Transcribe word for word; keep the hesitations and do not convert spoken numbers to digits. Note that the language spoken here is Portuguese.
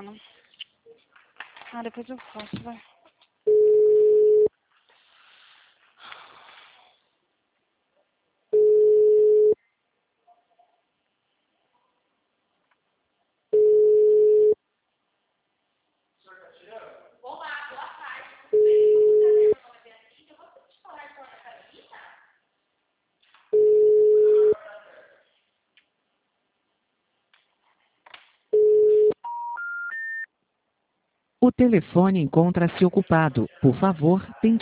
mano. Ah, depois eu faço, vai. O telefone encontra-se ocupado. Por favor, tente